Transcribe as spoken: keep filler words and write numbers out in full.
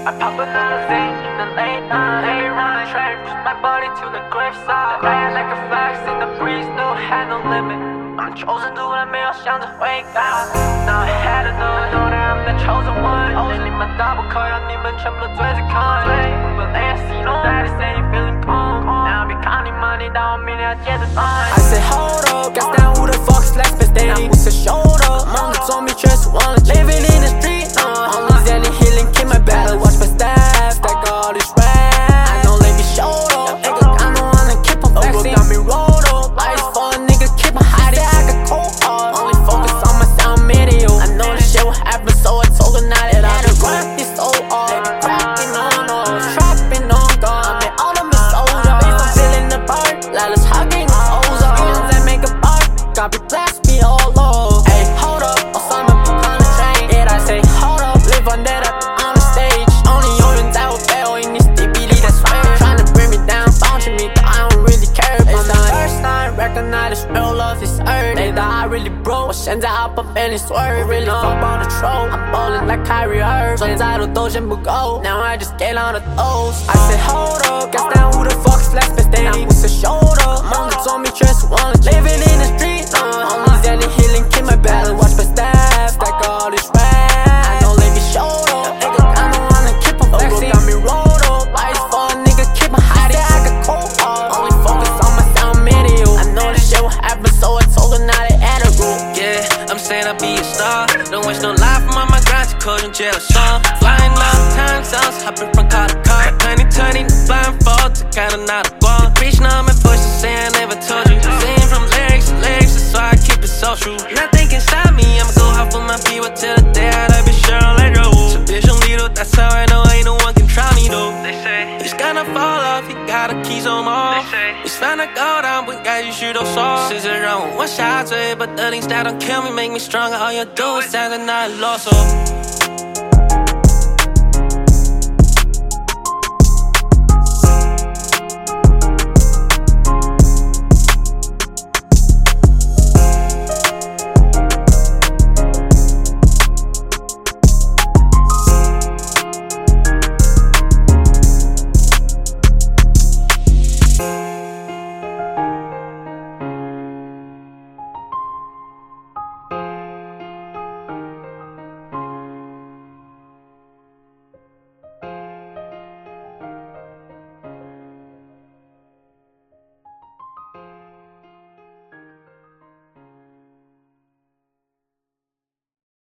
I pop another thing in the late night. Late run, try to push my body to the graveside. Flying like a flash in the breeze, no hand, no limit. I'm chosen， 突然没有想着悔改。Now I had to know, I know that I'm the chosen one。心里满大不可要你们全部都追着看。But they see no daddy say you feeling calm. Now I be counting money， 但我明天要接着赚。I say hold up, gas down who the fuck is left best day？ 那不是 showed up， 忙的总比确实忘了 living in the street。Only Zenny healing keep my battle, watch my staff, stack all this rap. I know they be showed up, nigga I know I'm gonna keep on flexing. Got me rolled up, life for a nigga keep my hiding. I got cold heart, only focus on my sound video. I know this shit will happen, so I told her now that I been working so hard. They be cracking on us, trapping on God. I'm an ultimate soldier, I'm feeling the bird. Like let's hug in the O's up, that make a bar. God be bless me all over. Ay, hold up, or something behind the train. Yeah, I say hold up, live on that up on the stage. Only 永远在我背后 in this D B D, that's right. Trying to bring me down, bouncing me, but I don't really care about that. It's the first time recognize this real love is earned. They thought I really broke, 我现在 up, I'm feeling swerve. Really fuck on the troll, I'm ballin' like Kyrie Irving. 存在的都嫌不够 Now I just get on the toes. I say hold up, gas down who the fuck is left best day？ 那不是 showed up， 忙的总比确实忘了 living in the street。Only Zenny healing keep my battle, watch my staff, stack all this rap. I know they be showed up, nigga I know I'm gonna keep on flexing. Got me rolled up, life for a nigga keep my hiding. I got cold heart, only focus on my sound video. I know this shit will happen, so I told her now they at a group. Yeah, I'm saying I'll be a star. Don't waste no life, I'm on my grind to cause in jail song. Flying long time zones, hopping from car to car. twenty twenty, the blindfold, to kinda not a ball. Preaching on my voice and saying I never told you. Saying from lyrics to lyrics, that's why I keep it so true. Nothing can stop me, I'ma go hard for my people till the day I be sure I'll let go. So bitch, I'm little, that's how I know ain't no one can try me though. They say, he's gonna fall off, he got the keys on off. He's finna go down, but guys, you should have saw. 试着让我往下坠 but the things that don't kill me make me stronger. All you do is stand and I lost, so